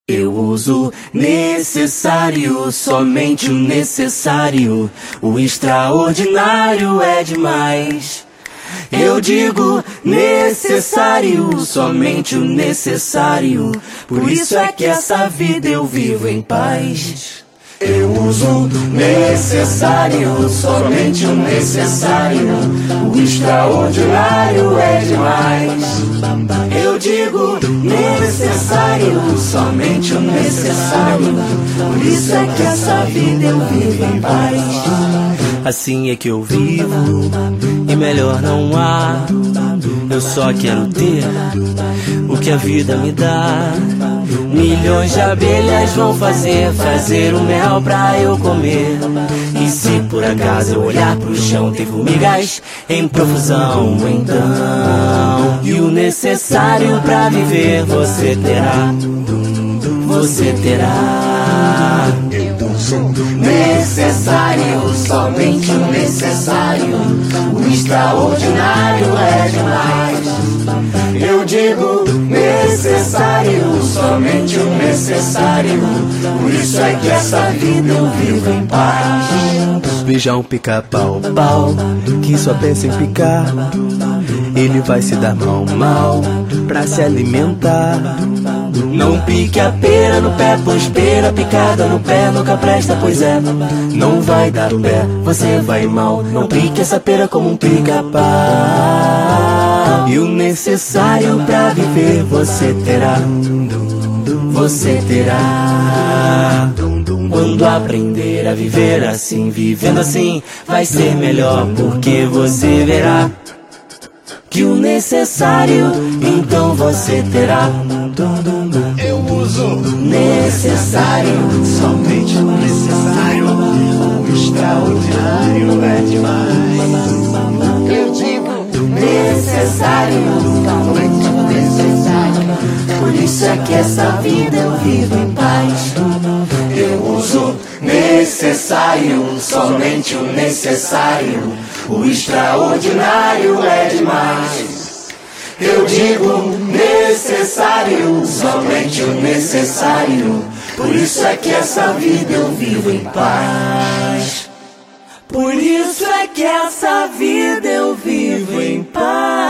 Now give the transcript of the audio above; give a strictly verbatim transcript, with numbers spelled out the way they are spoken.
Eu uso necessário, somente o necessário. O extraordinário é demais. Eu digo necessário, somente o necessário. Por isso é que essa vida eu vivo em paz. Eu uso necessário, somente o necessário. O extraordinário é demais. Eu digo necessário, somente o necessário. Por isso é que essa vida eu vivo em paz. Assim é que eu vivo, e melhor não há. Eu só quero ter o que a vida me dá. Milhões de abelhas vão fazer, fazer o mel pra eu comer. E se por acaso eu olhar pro chão, tem formigas em profusão, então e o necessário pra viver você terá, você terá. Necessário, somente o necessário. O extraordinário é demais. Eu digo necessário, somente o necessário. Por isso é que essa vida eu vivo em paz. Veja um pica-pau, pau, que só pensa em picar. Ele vai se dar mal, mal, pra se alimentar. Não pique a pera no pé, pois pera picada no pé nunca presta, pois é. Não vai dar pé, você vai mal. Não pique essa pera como um pica-pau. E o necessário pra viver você terá, você terá. Quando aprender a viver assim, vivendo assim, vai ser melhor, porque você verá que o necessário, então você terá. Eu uso necessário, somente o necessário. O extraordinário é demais. Eu digo necessário, somente o necessário. por isso é que essa vida eu vivo em paz. Eu uso necessário, somente o necessário. O extraordinário é demais. Eu digo necessário, somente o necessário. Por isso é que essa vida eu vivo em paz. Por isso é que essa vida eu vivo em paz.